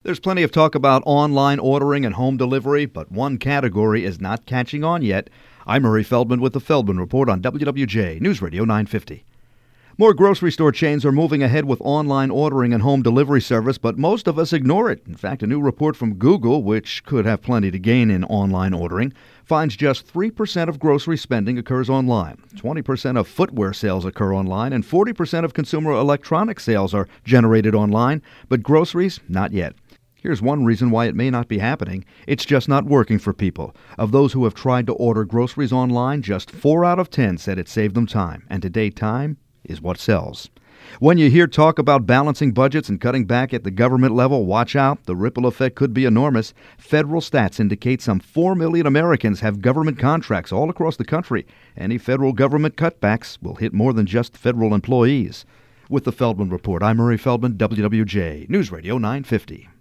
There's plenty of talk about online ordering and home delivery, but one category is not catching on yet. I'm Murray Feldman with the Feldman Report on WWJ News Radio 950. More grocery store chains are moving ahead with online ordering and home delivery service, but most of us ignore it. In fact, a new report from Google, which could have plenty to gain in online ordering, finds just 3% of grocery spending occurs online. 20% of footwear sales occur online, and 40% of consumer electronic sales are generated online, but groceries, not yet. Here's one reason why it may not be happening. It's just not working for people. Of those who have tried to order groceries online, just 4 out of 10 said it saved them time. And today, time is what sells. When you hear talk about balancing budgets and cutting back at the government level, watch out. The ripple effect could be enormous. Federal stats indicate some 4 million Americans have government contracts all across the country. Any federal government cutbacks will hit more than just federal employees. With the Feldman Report, I'm Murray Feldman, WWJ News Radio 950.